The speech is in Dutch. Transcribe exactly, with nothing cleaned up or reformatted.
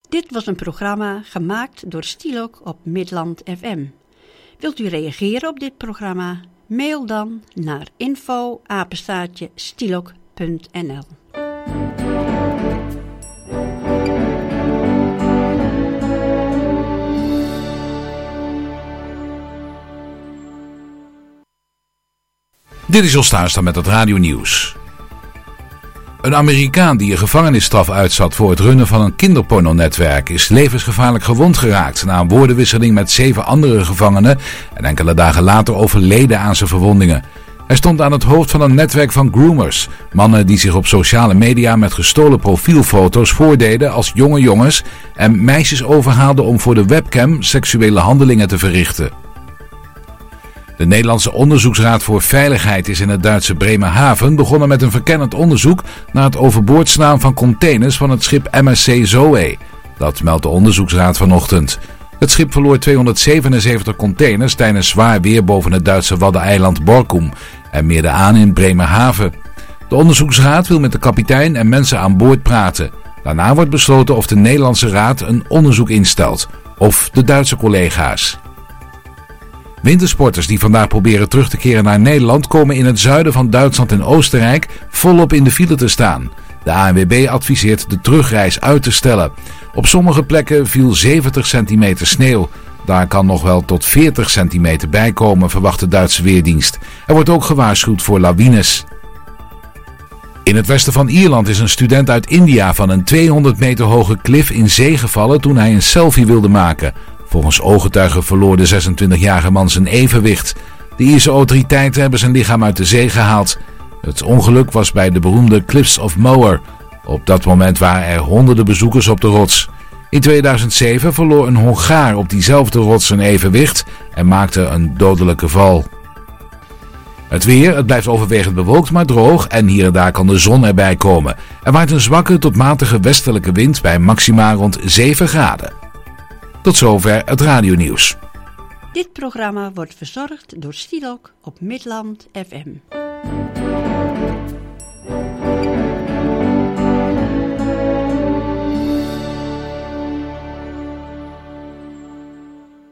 Dit was een programma gemaakt door Stielok op Midland F M. Wilt u reageren op dit programma? Mail dan naar info apenstaartje stielok punt n l. Dit is Jos Thuistra met het radionieuws. Een Amerikaan die een gevangenisstraf uitzat voor het runnen van een kinderpornonetwerk is levensgevaarlijk gewond geraakt na een woordenwisseling met zeven andere gevangenen en enkele dagen later overleden aan zijn verwondingen. Hij stond aan het hoofd van een netwerk van groomers, mannen die zich op sociale media met gestolen profielfoto's voordeden als jonge jongens en meisjes overhaalden om voor de webcam seksuele handelingen te verrichten. De Nederlandse Onderzoeksraad voor Veiligheid is in het Duitse Bremerhaven begonnen met een verkennend onderzoek naar het overboord slaan van containers van het schip M S C Zoe. Dat meldt de onderzoeksraad vanochtend. Het schip verloor tweehonderdzevenenzeventig containers tijdens zwaar weer boven het Duitse waddeneiland Borkum en meerde aan in Bremerhaven. De onderzoeksraad wil met de kapitein en mensen aan boord praten. Daarna wordt besloten of de Nederlandse raad een onderzoek instelt, of de Duitse collega's. Wintersporters die vandaag proberen terug te keren naar Nederland komen in het zuiden van Duitsland en Oostenrijk volop in de file te staan. De A N W B adviseert de terugreis uit te stellen. Op sommige plekken viel zeventig centimeter sneeuw. Daar kan nog wel tot veertig centimeter bij komen, verwacht de Duitse Weerdienst. Er wordt ook gewaarschuwd voor lawines. In het westen van Ierland is een student uit India van een tweehonderd meter hoge klif in zee gevallen toen hij een selfie wilde maken. Volgens ooggetuigen verloor de zesentwintigjarige man zijn evenwicht. De Ierse autoriteiten hebben zijn lichaam uit de zee gehaald. Het ongeluk was bij de beroemde Cliffs of Moher. Op dat moment waren er honderden bezoekers op de rots. In tweeduizend zeven verloor een Hongaar op diezelfde rots zijn evenwicht en maakte een dodelijke val. Het weer, het blijft overwegend bewolkt maar droog en hier en daar kan de zon erbij komen. Er waait een zwakke tot matige westelijke wind bij maxima rond zeven graden. Tot zover het radionieuws. Dit programma wordt verzorgd door Stielok op Midland F M.